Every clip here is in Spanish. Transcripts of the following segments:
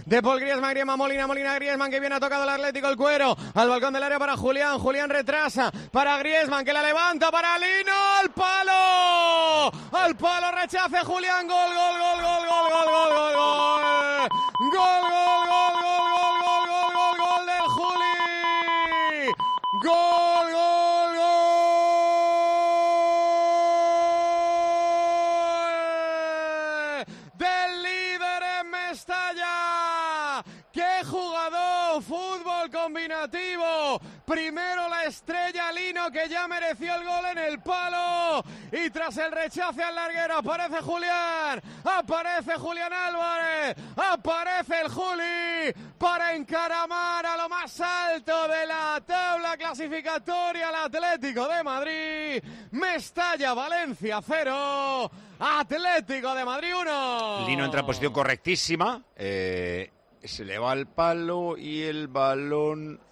de Paul Griezmann, Molina, Griezmann que viene a tocado el Atlético, el cuero, al balcón del área para Julián retrasa para Griezmann que la levanta para Lino, al palo, rechace Julián, gol del Juli, gol del líder en Mestalla. ¡Qué jugador! Fútbol combinativo. Primero la estrella Lino, que ya mereció el gol en el palo. Y tras el rechace al larguero aparece Julián Álvarez. Aparece el Juli para encaramar a lo más alto de la tabla clasificatoria al Atlético de Madrid. Mestalla, Valencia 0. Atlético de Madrid 1. Lino entra en posición correctísima. Se le va al palo y el balón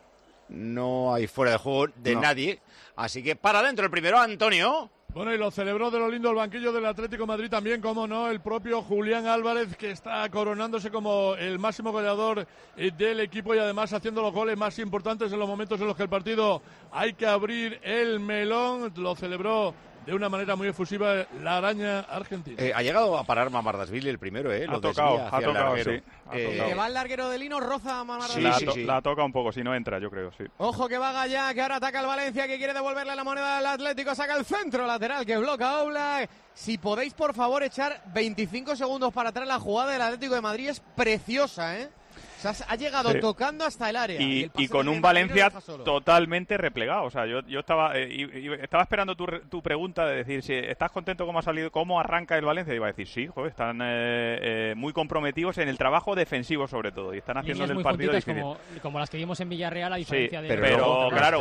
no hay fuera de juego de nadie. Así que para adentro el primero, Antonio. Bueno, y lo celebró de lo lindo el banquillo del Atlético de Madrid también, como no, el propio Julián Álvarez, que está coronándose como el máximo goleador del equipo y además haciendo los goles más importantes en los momentos en los que el partido hay que abrir el melón. Lo celebró de una manera muy efusiva la araña argentina. Ha llegado a parar Mamardashvili el primero, Ha tocado, sí. Que va el larguero de Lino, roza a Mamardashvili. Sí. La toca un poco, si no entra, yo creo, sí. Ojo que va Gallá, que ahora ataca el Valencia, que quiere devolverle la moneda al Atlético, saca el centro lateral, que bloca Oblak. Si podéis, por favor, echar 25 segundos para atrás, la jugada del Atlético de Madrid es preciosa, ¿eh? O sea, ha llegado tocando hasta el área. Y con un Valencia totalmente replegado. O sea, yo estaba esperando tu pregunta de decir si estás contento cómo ha salido, cómo arranca el Valencia. Y iba a decir, sí, joder, están muy comprometidos en el trabajo defensivo sobre todo. Y están haciendo el partido difícil. Como las que vimos en Villarreal, a diferencia de... Pero claro,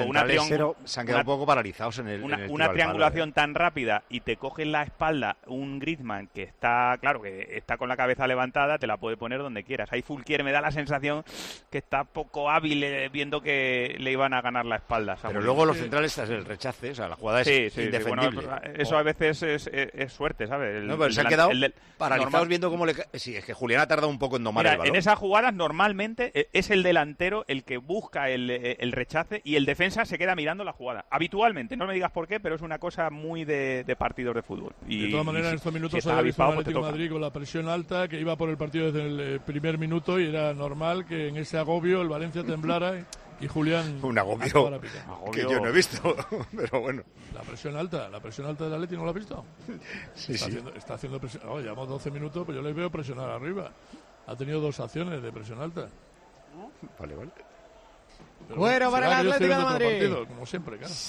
se han quedado un poco paralizados en el una triangulación tan rápida y te coge en la espalda un Griezmann que está, claro, que está con la cabeza levantada, te la puede poner donde quieras. Ahí Fulquier me da la sensación que está poco hábil viendo que le iban a ganar la espalda. Pero luego los centrales es el rechace, o sea, la jugada es indefendible. Bueno, eso a veces es suerte, ¿sabes? No, pero se han quedado paralizados viendo cómo le... Sí, es que Julián ha tardado un poco en domar el balón. En esas jugadas normalmente es el delantero el que busca el rechace y el defensa se queda mirando la jugada. Habitualmente, no me digas por qué, pero es una cosa muy de partidos de fútbol. De todas maneras, en estos minutos ha visto el Atlético de Madrid con la presión alta, que iba por el partido desde el primer minuto y era normal que en ese agobio el Valencia temblara y Julián... Un agobio que yo no he visto, pero bueno. La presión alta del Atleti, ¿no lo has visto? Sí, está haciendo presión. No, llevamos 12 minutos, pero yo le veo presionar arriba. Ha tenido 2 acciones de presión alta. Vale. Pero bueno, para el Atlético de Madrid. Partido, como siempre, claro.